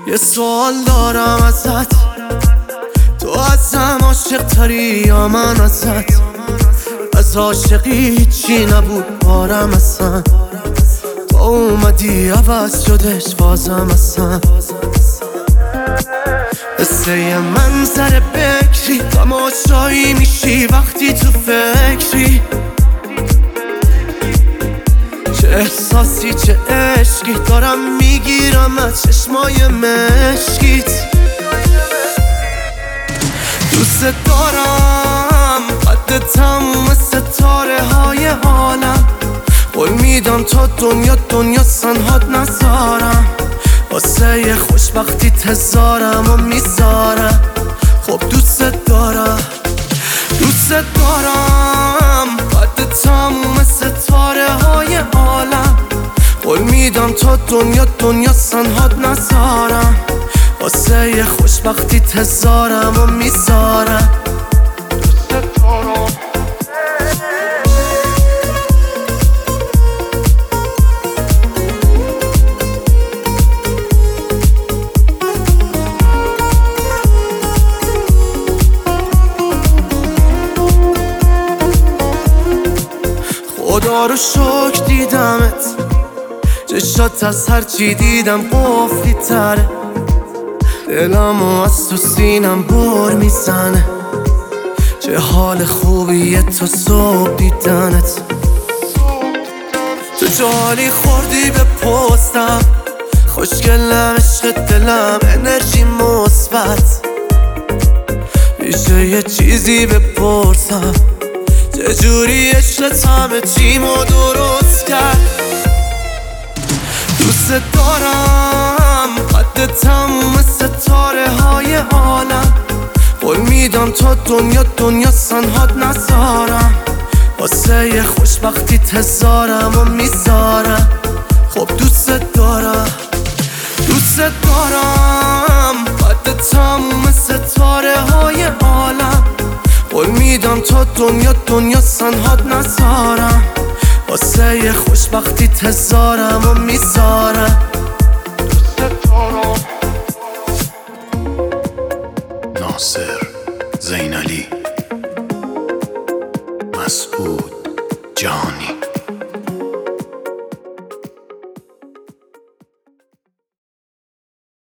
یه سوال دارم ازت، تو ازم عاشق تری یا من ازت؟ از عاشقی هیچی نبود بارم اصلا، تو اومدی عوض شدش بازم اصلا. قصه یه منظر بکری تماشایی میشی وقتی تو فکری، چه احساسی چه عشقی دارم میگیرم از چشمای مشکیت. دوست دارم قد تموم ستاره های عالم، قول میدم تا دنیا سنهات نذارم، واسه یه خوشبختی تزارم و میذارم. خب دوست دارم قد تموم ستاره های عالم، قول میدم تا دنیا سنهات نذارم، واسه یه خوشبختی تزارم و میذارم. خدا رو شکر دیدمت، چشات از هرچی دیدم قفلی تره، دلمو از تو سینم بر میزنه، چه حال خوبیه تا صبح دیدنت. تو جالی خوردی به پستم، خوشگلم عشق دلم انرژی مثبت، میشه یه چیزی بپرسم، چجوری عشقت همه چیمو درست کرد؟ دوست دارم قد تموم ستاره های عالم، قول میدم تا دنیا سنهات نذارم، واسه یه خوشبختی تزارم و میذارم. خب دوست دارم قد تموم ستاره های عالم، قول میدم تا دنیا سنهات نذارم، واسه یه خوشبختی تزارم و میذارم.